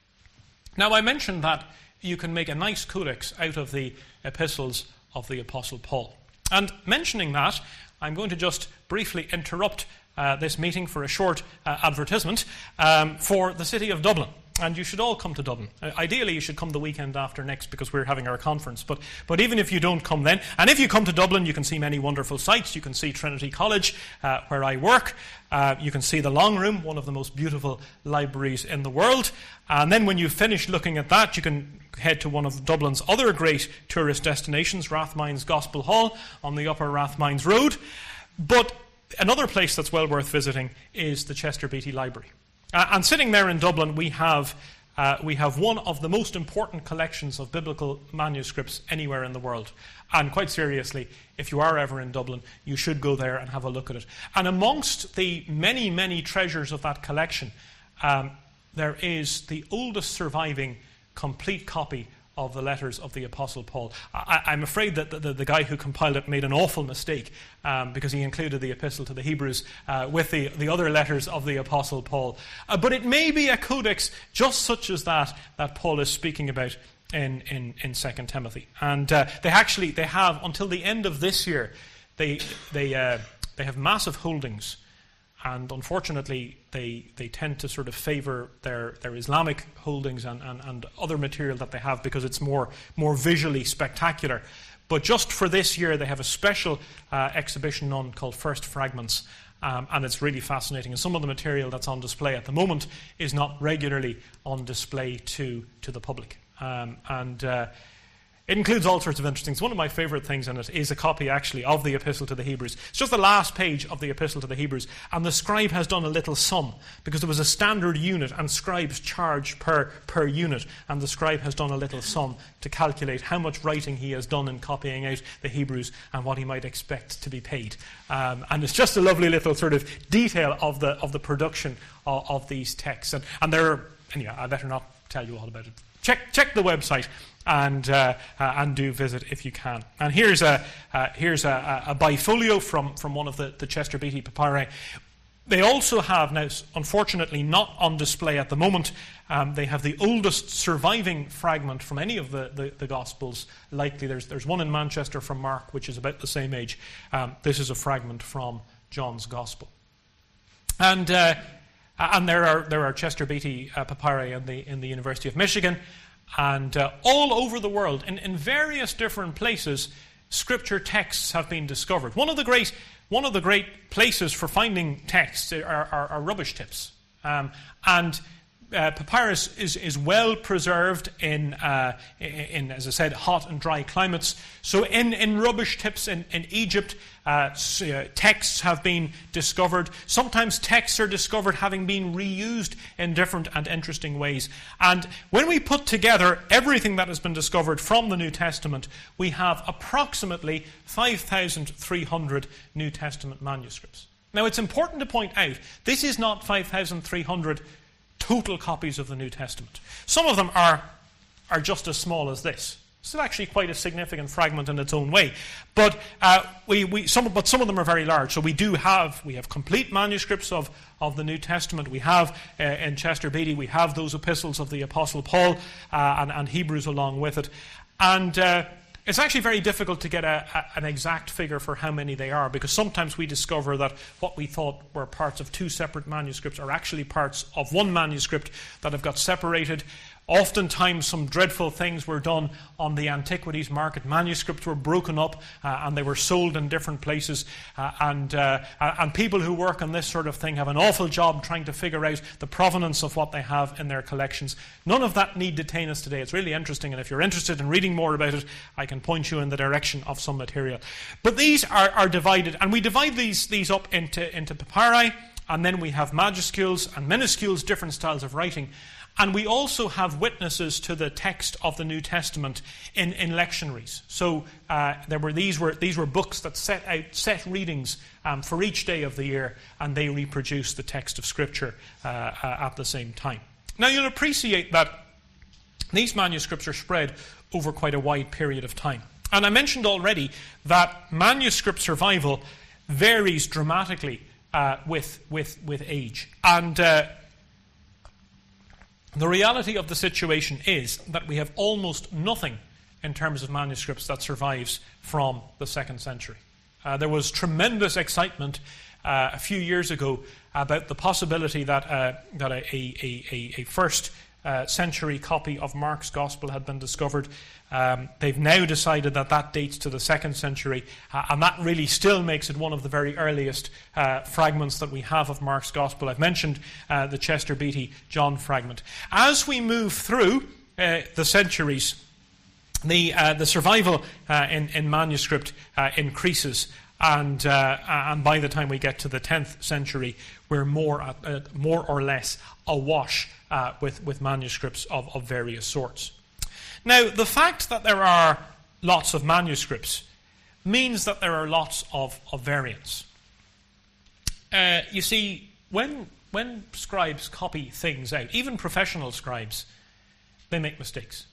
Now, I mentioned that you can make a nice codex out of the epistles of the Apostle Paul. And mentioning that, I'm going to just briefly interrupt uh, this meeting for a short uh, advertisement um, for the city of Dublin. And you should all come to Dublin. Uh, ideally, you should come the weekend after next because we're having our conference. But but even if you don't come then, and if you come to Dublin, you can see many wonderful sights. You can see Trinity College, uh, where I work. Uh, you can see the Long Room, one of the most beautiful libraries in the world. And then when you finish looking at that, you can head to one of Dublin's other great tourist destinations, Rathmines Gospel Hall on the Upper Rathmines Road. But another place that's well worth visiting is the Chester Beatty Library. Uh, and sitting there in Dublin, we have uh, we have one of the most important collections of biblical manuscripts anywhere in the world. And quite seriously, if you are ever in Dublin, you should go there and have a look at it. And amongst the many, many treasures of that collection, um, there is the oldest surviving complete copy of the letters of the Apostle Paul. I, I'm afraid that the, the, the guy who compiled it made an awful mistake um, because he included the Epistle to the Hebrews uh, with the, the other letters of the Apostle Paul. Uh, but it may be a codex just such as that that Paul is speaking about in, in, in Second Timothy. And uh, they actually, they have, until the end of this year, they, they, uh, they have massive holdings. And unfortunately, they they tend to sort of favour their, their Islamic holdings and, and, and other material that they have because it's more more visually spectacular. But just for this year, they have a special uh, exhibition on called First Fragments, um, and it's really fascinating. And some of the material that's on display at the moment is not regularly on display to to the public. Um, and uh, It includes all sorts of interesting things. One of my favourite things in it is a copy, actually, of the Epistle to the Hebrews. It's just the last page of the Epistle to the Hebrews, and the scribe has done a little sum, because there was a standard unit, and scribes charge per, per unit, and the scribe has done a little sum to calculate how much writing he has done in copying out the Hebrews and what he might expect to be paid. Um, and it's just a lovely little sort of detail of the of the production of, of these texts. And, and there are, anyway, I better not tell you all about it. Check check the website And uh, uh, and do visit if you can. And here's a uh, here's a, a bifolio from, from one of the, the Chester Beatty papyri. They also have now, unfortunately, not on display at the moment. Um, they have the oldest surviving fragment from any of the, the, the Gospels. Likely, there's there's one in Manchester from Mark, which is about the same age. Um, this is a fragment from John's Gospel. And uh, and there are there are Chester Beatty uh, papyri in the in the University of Michigan. And uh, all over the world, in, in various different places, scripture texts have been discovered. One of the great, one of the great places for finding texts are, are, are rubbish tips. Um, and uh, papyrus is, is well preserved in, uh, in, in, as I said, hot and dry climates. So in, in rubbish tips in, in Egypt, uh, uh, texts have been discovered. Sometimes texts are discovered having been reused in different and interesting ways. And when we put together everything that has been discovered from the New Testament, we have approximately five thousand three hundred New Testament manuscripts. Now, it's important to point out, this is not five thousand three hundred total copies of the New Testament. Some of them are, are just as small as this. This is actually quite a significant fragment in its own way. But uh, we, we, some, but some of them are very large. So we do have, we have complete manuscripts of, of the New Testament. We have, uh, in Chester Beatty, we have those epistles of the Apostle Paul uh, and, and Hebrews along with it. And uh, it's actually very difficult to get a, a, an exact figure for how many they are, because sometimes we discover that what we thought were parts of two separate manuscripts are actually parts of one manuscript that have got separated. Oftentimes some dreadful things were done on the antiquities market. Manuscripts were broken up uh, and they were sold in different places. Uh, and, uh, and people who work on this sort of thing have an awful job trying to figure out the provenance of what they have in their collections. None of that need detain us today. It's really interesting, and if you're interested in reading more about it, I can point you in the direction of some material. But these are, are divided, and we divide these, these up into, into papyri, and then we have majuscules and minuscules, different styles of writing. And we also have witnesses to the text of the New Testament in, in lectionaries. So uh, there were these were these were books that set out set readings um, for each day of the year, and they reproduce the text of Scripture uh, uh, at the same time. Now you'll appreciate that these manuscripts are spread over quite a wide period of time. And I mentioned already that manuscript survival varies dramatically uh, with with with age. And uh, the reality of the situation is that we have almost nothing in terms of manuscripts that survives from the second century. Uh, there was tremendous excitement uh, a few years ago about the possibility that uh, that a, a, a, a first uh, century copy of Mark's Gospel had been discovered. Um, they've now decided that that dates to the second century, uh, and that really still makes it one of the very earliest uh, fragments that we have of Mark's Gospel. I've mentioned uh, the Chester Beatty John fragment. As we move through uh, the centuries, the uh, the survival uh, in, in manuscript uh, increases, and uh, and by the time we get to the tenth century, we're more uh, more or less awash uh, with with manuscripts of, of various sorts. Now, the fact that there are lots of manuscripts means that there are lots of, of variants. Uh, you see, when when scribes copy things out, even professional scribes, they make mistakes.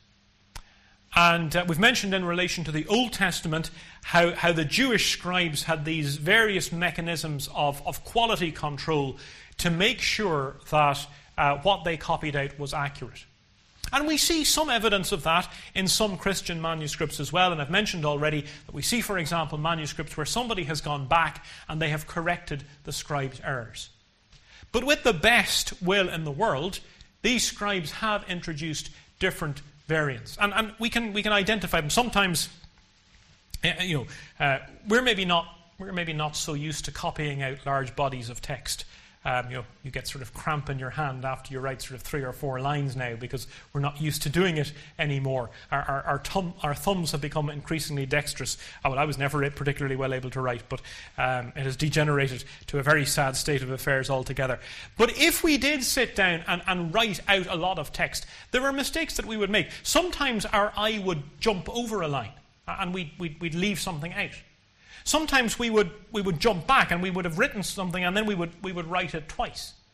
And uh, we've mentioned in relation to the Old Testament how, how the Jewish scribes had these various mechanisms of, of quality control to make sure that uh, what they copied out was accurate. And we see some evidence of that in some Christian manuscripts as well. And I've mentioned already that we see, for example, manuscripts where somebody has gone back and they have corrected the scribe's errors. But with the best will in the world, these scribes have introduced different variants. And, and we can we can identify them. Sometimes, you know, uh, we're maybe not we're maybe not so used to copying out large bodies of text. Um, you know, you get sort of cramp in your hand after you write sort of three or four lines now, because we're not used to doing it anymore. Our our, our, thumb, our thumbs have become increasingly dexterous. Oh, well, I was never particularly well able to write, but um, it has degenerated to a very sad state of affairs altogether. But if we did sit down and, and write out a lot of text, there are mistakes that we would make. Sometimes our eye would jump over a line, and we'd, we'd, we'd leave something out. Sometimes we would we would jump back and we would have written something and then we would we would write it twice.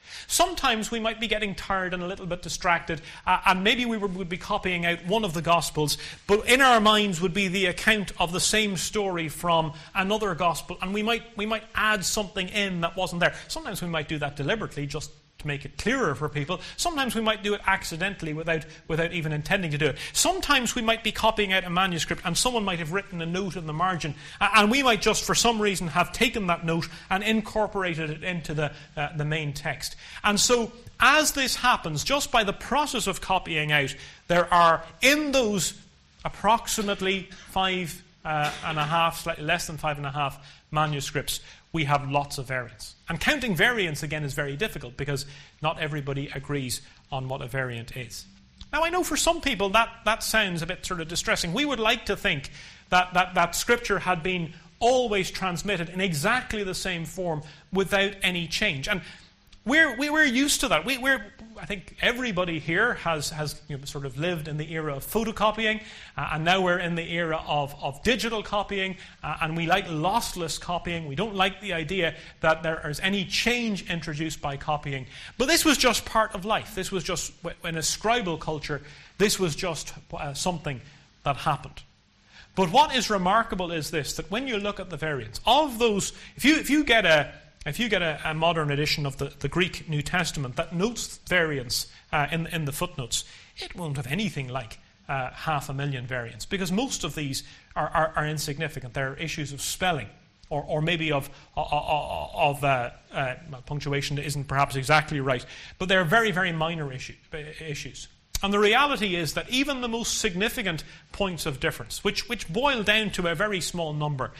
Sometimes we might be getting tired and a little bit distracted, uh, and maybe we would be copying out one of the Gospels, but in our minds would be the account of the same story from another Gospel, and we might we might add something in that wasn't there. Sometimes we might do that deliberately, just to make it clearer for people. Sometimes we might do it accidentally without without even intending to do it. Sometimes we might be copying out a manuscript and someone might have written a note in the margin, and we might just for some reason have taken that note and incorporated it into the, uh, the main text. And so as this happens, just by the process of copying out, there are in those approximately five uh, and a half, slightly less than five and a half manuscripts, we have lots of variants. And counting variants, again, is very difficult because not everybody agrees on what a variant is. Now, I know for some people that, that sounds a bit sort of distressing. We would like to think that, that, that Scripture had been always transmitted in exactly the same form without any change. And we're, we, we're used to that. We, we're, I think everybody here has, has you know, sort of lived in the era of photocopying, uh, and now we're in the era of, of digital copying, uh, and we like lossless copying. We don't like the idea that there is any change introduced by copying. But this was just part of life. This was just, in a scribal culture, this was just uh, something that happened. But what is remarkable is this, that when you look at the variants, of those, if you, if you get a If you get a, a modern edition of the, the Greek New Testament that notes variants uh, in, in the footnotes, it won't have anything like uh, half a million variants, because most of these are, are, are insignificant. They're issues of spelling, or, or maybe of, of, of uh, uh, punctuation that isn't perhaps exactly right, but they're very, very minor issue, issues. And the reality is that even the most significant points of difference, which, which boil down to a very small number,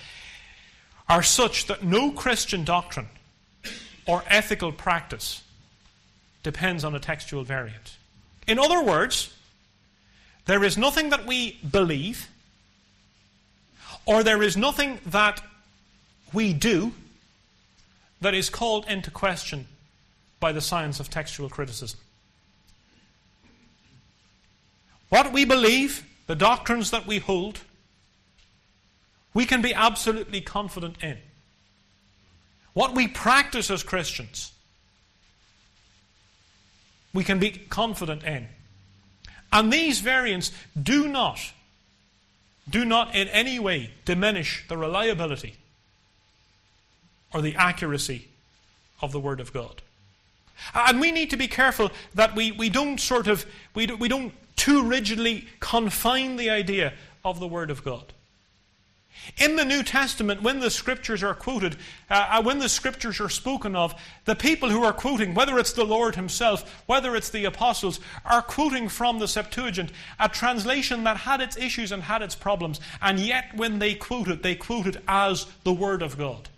are such that no Christian doctrine or ethical practice depends on a textual variant. In other words, there is nothing that we believe, or there is nothing that we do that is called into question by the science of textual criticism. What we believe, the doctrines that we hold, we can be absolutely confident in. What we practice as Christians, we can be confident in. And these variants do not, do not in any way diminish the reliability or the accuracy of the Word of God. And we need to be careful that we, we don't sort of, we, do, we don't too rigidly confine the idea of the Word of God. In the New Testament, when the Scriptures are quoted, uh, when the Scriptures are spoken of, the people who are quoting, whether it's the Lord Himself, whether it's the Apostles, are quoting from the Septuagint, a translation that had its issues and had its problems, and yet when they quote it, they quote it as the Word of God.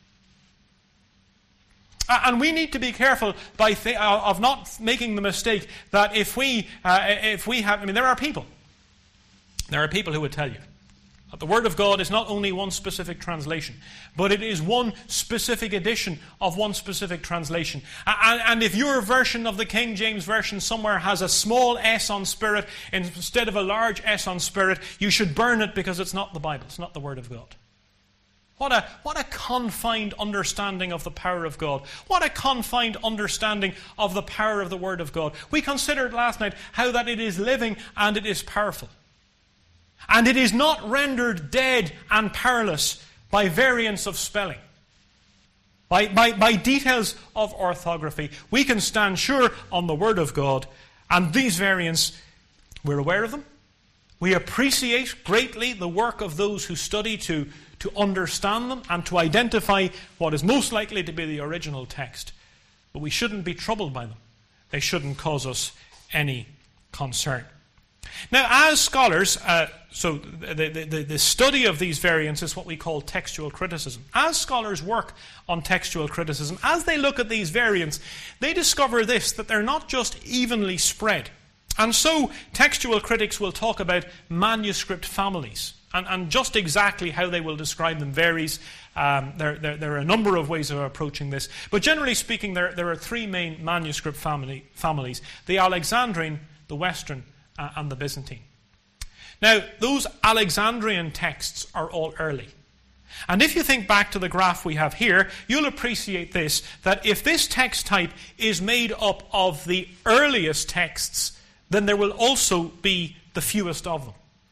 Uh, and we need to be careful by th- uh, of not making the mistake that if we, uh, if we have, I mean, there are people, there are people who would tell you, the Word of God is not only one specific translation, but it is one specific edition of one specific translation. And, and if your version of the King James Version somewhere has a small S on Spirit instead of a large S on Spirit, you should burn it because it's not the Bible, it's not the Word of God. What a, what a confined understanding of the power of God. What a confined understanding of the power of the Word of God. We considered last night how that it is living and it is powerful. And it is not rendered dead and powerless by variants of spelling, by, by, by details of orthography. We can stand sure on the Word of God, and these variants, we're aware of them. We appreciate greatly the work of those who study to, to understand them and to identify what is most likely to be the original text. But we shouldn't be troubled by them. They shouldn't cause us any concern. Now, as scholars, uh, so the, the, the study of these variants is what we call textual criticism. As scholars work on textual criticism, as they look at these variants, they discover this, that they're not just evenly spread. And so textual critics will talk about manuscript families. And, and just exactly how they will describe them varies. Um, there, there, there are a number of ways of approaching this. But generally speaking, there, there are three main manuscript family, families. The Alexandrine, the Western, uh, and the Byzantine. Now, those Alexandrian texts are all early. And if you think back to the graph we have here, you'll appreciate this, that if this text type is made up of the earliest texts, then there will also be the fewest of them.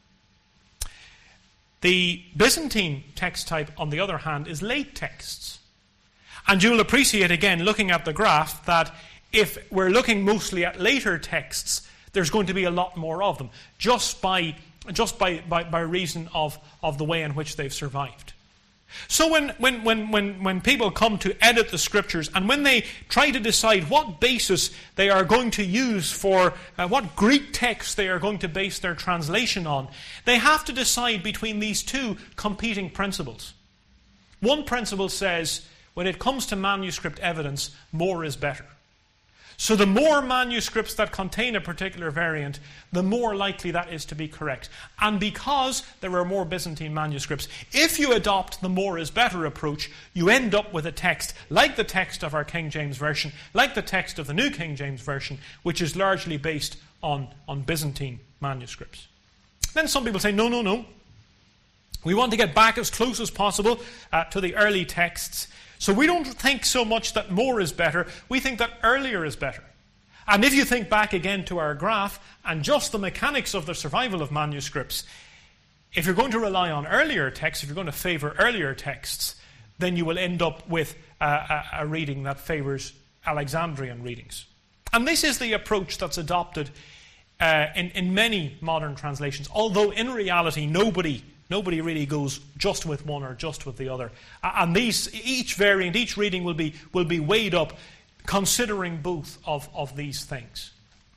The Byzantine text type, on the other hand, is late texts. And you'll appreciate, again, looking at the graph, that if we're looking mostly at later texts, there's going to be a lot more of them, just by, just by, by, by reason of, of the way in which they've survived. So when, when, when, when, when people come to edit the Scriptures, and when they try to decide what basis they are going to use for, uh, what Greek text they are going to base their translation on, they have to decide between these two competing principles. One principle says, when it comes to manuscript evidence, more is better. So the more manuscripts that contain a particular variant, the more likely that is to be correct. And because there are more Byzantine manuscripts, if you adopt the more is better approach, you end up with a text like the text of our King James Version, like the text of the New King James Version, which is largely based on, on Byzantine manuscripts. Then some people say, no, no, no. We want to get back as close as possible uh, to the early texts. So we don't think so much that more is better, we think that earlier is better. And if you think back again to our graph, and just the mechanics of the survival of manuscripts, if you're going to rely on earlier texts, if you're going to favour earlier texts, then you will end up with a, a, a reading that favours Alexandrian readings. And this is the approach that's adopted uh, in, in many modern translations, although in reality nobody Nobody really goes just with one or just with the other. And these, each variant, each reading will be, will be weighed up considering both of, of these things.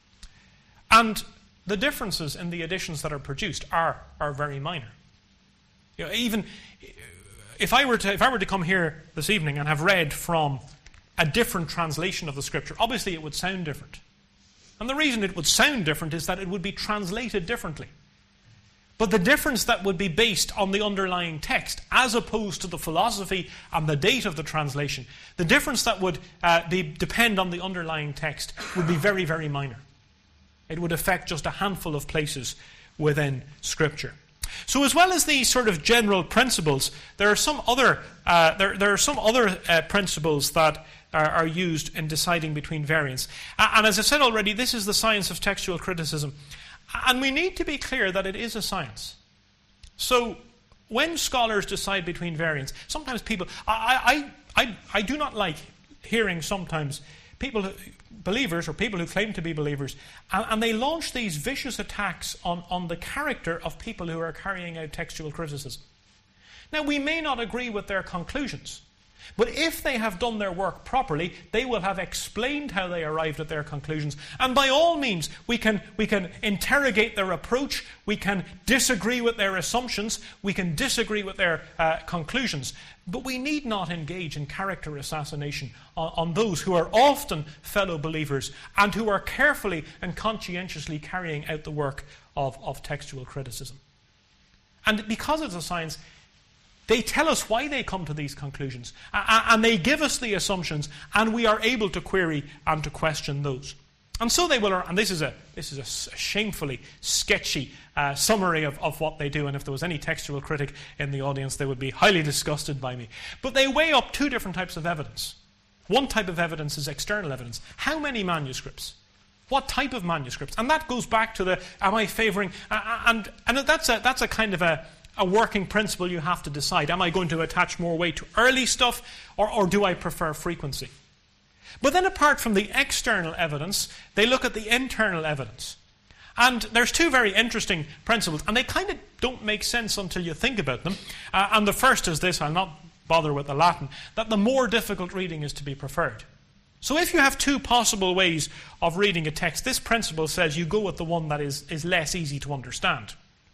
And the differences in the editions that are produced are, are very minor. You know, even if I were to, if I were to come here this evening and have read from a different translation of the Scripture, obviously it would sound different. And the reason it would sound different is that it would be translated differently. But the difference that would be based on the underlying text, as opposed to the philosophy and the date of the translation, the difference that would uh, be, depend on the underlying text would be very, very minor. It would affect just a handful of places within Scripture. So, as well as these sort of general principles, there are some other uh, there, there are some other uh, principles that are, are used in deciding between variants. Uh, and as I said already, this is the science of textual criticism. And we need to be clear that it is a science. So, when scholars decide between variants, sometimes people... I, I, I, I do not like hearing sometimes people, who, believers, or people who claim to be believers, and, and they launch these vicious attacks on, on the character of people who are carrying out textual criticism. Now, we may not agree with their conclusions, but if they have done their work properly, they will have explained how they arrived at their conclusions. And by all means, we can, we can interrogate their approach, we can disagree with their assumptions, we can disagree with their uh, conclusions. But we need not engage in character assassination on, on those who are often fellow believers and who are carefully and conscientiously carrying out the work of, of textual criticism. And because it's a science, they tell us why they come to these conclusions, and they give us the assumptions, and we are able to query and to question those. And so they will, and this is a this is a shamefully sketchy uh, summary of, of what they do, and if there was any textual critic in the audience, they would be highly disgusted by me. But they weigh up two different types of evidence. One type of evidence is external evidence. How many manuscripts? What type of manuscripts? And that goes back to the, am I favouring, uh, and, and that's a, that's a kind of a, a working principle you have to decide. Am I going to attach more weight to early stuff, or, or do I prefer frequency? But then apart from the external evidence, they look at the internal evidence. And there's two very interesting principles, and they kind of don't make sense until you think about them. Uh, and the first is this, I'll not bother with the Latin, that the more difficult reading is to be preferred. So if you have two possible ways of reading a text, this principle says you go with the one that is, is less easy to understand.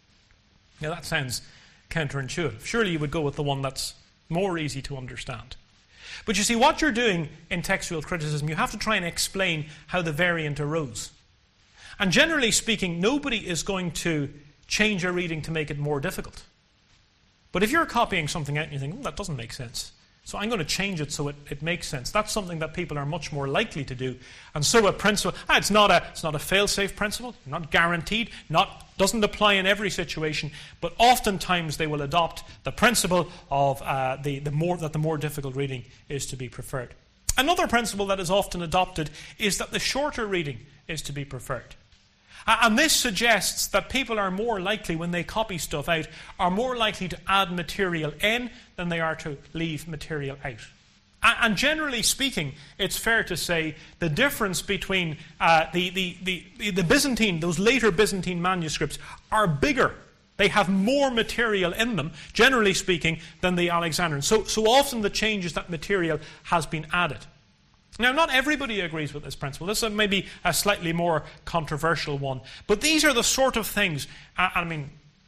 Now that sounds counterintuitive. Surely you would go with the one that's more easy to understand. But you see, what you're doing in textual criticism, you have to try and explain how the variant arose. And generally speaking, nobody is going to change a reading to make it more difficult. But if you're copying something out and you think, oh, that doesn't make sense, So I'm going to change it so it, it makes sense. That's something that people are much more likely to do. And so a principle, ah, it's not a it's not a fail-safe principle, not guaranteed, not doesn't apply in every situation, but oftentimes they will adopt the principle of uh, the, the more that the more difficult reading is to be preferred. Another principle that is often adopted is that the shorter reading is to be preferred. And this suggests that people are more likely, when they copy stuff out, are more likely to add material in than they are to leave material out. And generally speaking, it's fair to say the difference between uh, the, the, the, the Byzantine, those later Byzantine manuscripts, are bigger. They have more material in them, generally speaking, than the Alexandrian. So, so often the change is that material has been added. Now, not everybody agrees with this principle. This is maybe a slightly more controversial one. But these are the sort of things, uh, I mean,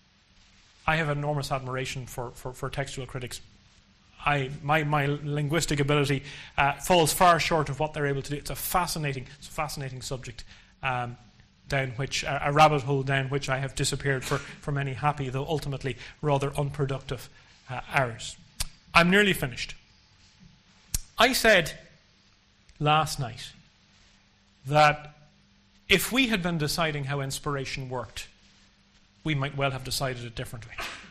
I have enormous admiration for, for, for textual critics. I, my, my linguistic ability uh, falls far short of what they're able to do. It's a fascinating, it's a fascinating subject, um, down which, uh, a rabbit hole down which I have disappeared for, for many happy, though ultimately rather unproductive uh, hours. I'm nearly finished. I said last night that if we had been deciding how inspiration worked, we might well have decided it differently.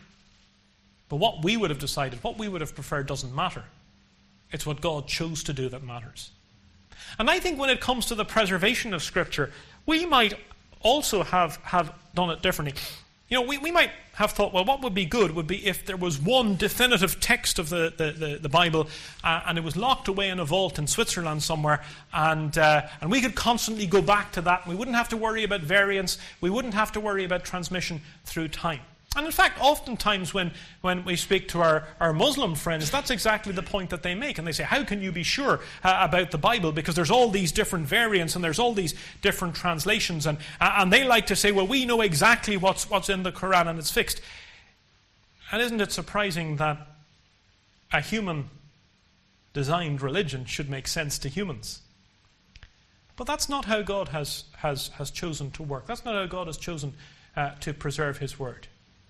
But what we would have decided, what we would have preferred, doesn't matter. It's what God chose to do that matters. And I think when it comes to the preservation of Scripture, we might also have, have done it differently. You know, we, we might have thought, well, what would be good would be if there was one definitive text of the, the, the, the Bible uh, and it was locked away in a vault in Switzerland somewhere, and uh, and we could constantly go back to that. We wouldn't have to worry about variance. We wouldn't have to worry about transmission through time. And in fact, oftentimes when, when we speak to our, our Muslim friends, that's exactly the point that they make. And they say, how can you be sure uh, about the Bible? Because there's all these different variants and there's all these different translations. And, uh, and they like to say, well, we know exactly what's, what's in the Quran and it's fixed. And isn't it surprising that a human-designed religion should make sense to humans? But that's not how God has, has, has chosen to work. That's not how God has chosen uh, to preserve His Word.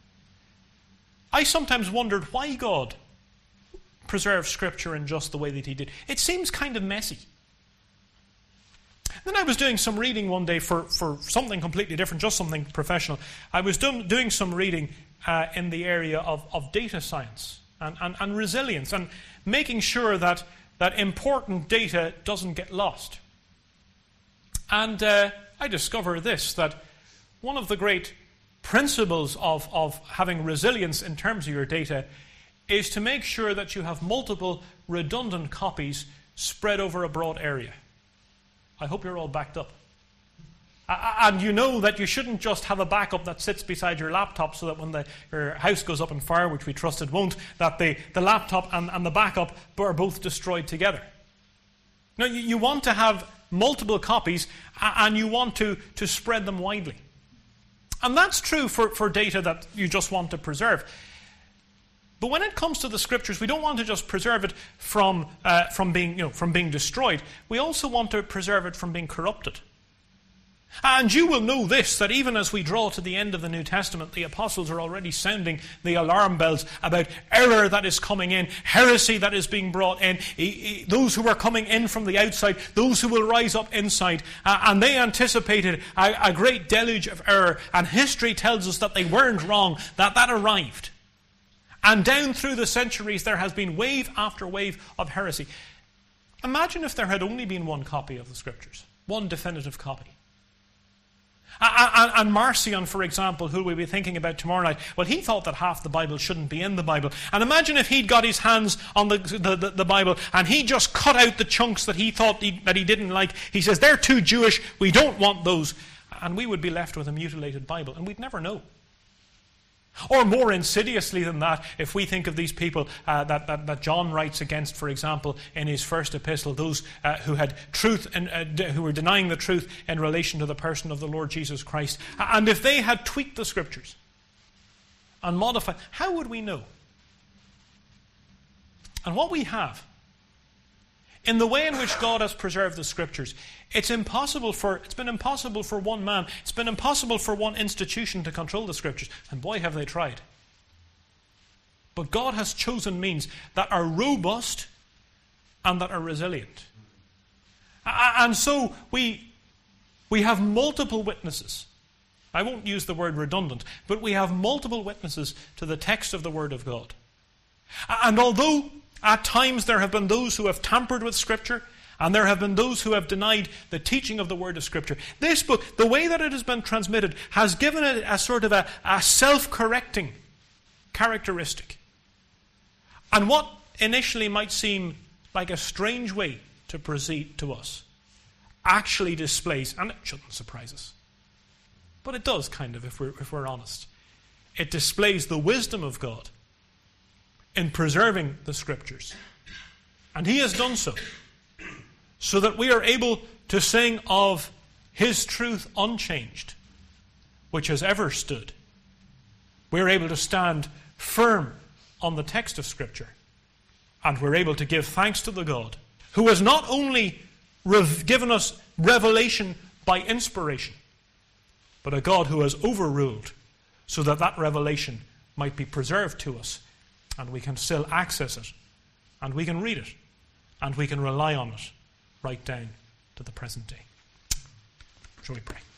I sometimes wondered why God preserved Scripture in just the way that He did. It seems kind of messy. Then I was doing some reading one day for, for something completely different, just something professional. I was do, doing some reading uh, in the area of, of data science and, and, and resilience and making sure that, that important data doesn't get lost. And uh, I discovered this, that one of the great principles of, of having resilience in terms of your data is to make sure that you have multiple redundant copies spread over a broad area. I hope you're all backed up. And you know that you shouldn't just have a backup that sits beside your laptop so that when the, your house goes up in fire, which we trust it won't, that the, the laptop and, and the backup are both destroyed together. Now, you, you want to have multiple copies and you want to, to spread them widely. And that's true for, for data that you just want to preserve. But when it comes to the Scriptures, we don't want to just preserve it from, uh, from, being, you know, from being destroyed. We also want to preserve it from being corrupted. And you will know this, that even as we draw to the end of the New Testament, the apostles are already sounding the alarm bells about error that is coming in, heresy that is being brought in, those who are coming in from the outside, those who will rise up inside. Uh, and they anticipated a, a great deluge of error. And history tells us that they weren't wrong, that that arrived. And down through the centuries, there has been wave after wave of heresy. Imagine if there had only been one copy of the Scriptures, one definitive copy. And Marcion, for example, who we'll be thinking about tomorrow night, well, he thought that half the Bible shouldn't be in the Bible. And imagine if he'd got his hands on the, the, the, the Bible and he just cut out the chunks that he thought he, that he didn't like. He says, they're too Jewish, we don't want those. And we would be left with a mutilated Bible, and we'd never know. Or more insidiously than that, if we think of these people uh, that, that, that John writes against, for example, in his first epistle, those uh, who had truth and uh, d- who were denying the truth in relation to the person of the Lord Jesus Christ, and if they had tweaked the Scriptures and modified, how would we know? And what we have, in the way in which God has preserved the Scriptures, it's impossible for it's been impossible for one man, it's been impossible for one institution to control the Scriptures. And boy, have they tried. But God has chosen means that are robust and that are resilient. And so we, we have multiple witnesses. I won't use the word redundant, but we have multiple witnesses to the text of the Word of God. And although at times there have been those who have tampered with Scripture, and there have been those who have denied the teaching of the Word of Scripture, this book, the way that it has been transmitted, has given it a sort of a, a self-correcting characteristic. And what initially might seem like a strange way to proceed to us actually displays, and it shouldn't surprise us, but it does kind of if we're, if we're honest. It displays the wisdom of God in preserving the Scriptures. And He has done so, so that we are able to sing of His truth unchanged, which has ever stood. We're able to stand firm on the text of Scripture, and we're able to give thanks to the God who has not only rev- given us revelation by inspiration, but a God who has overruled so that that revelation might be preserved to us, and we can still access it, and we can read it, and we can rely on it right down to the present day. Shall we pray?